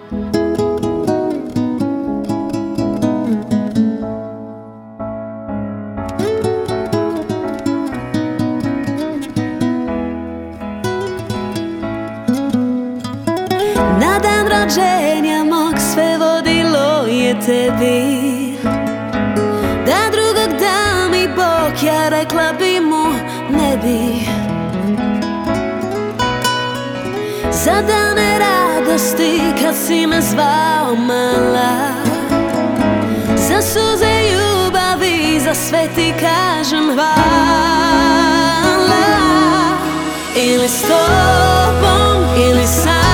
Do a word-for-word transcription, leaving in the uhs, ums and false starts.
Na dan rođenja mog sve vodilo je tebi, da drugog da mi Bog, ja rekla bi mu ne bi. Za dane radosti kad si me zvao mala, za suze ljubavi, za sve ti kažem hvala. Ili s tobom ili sam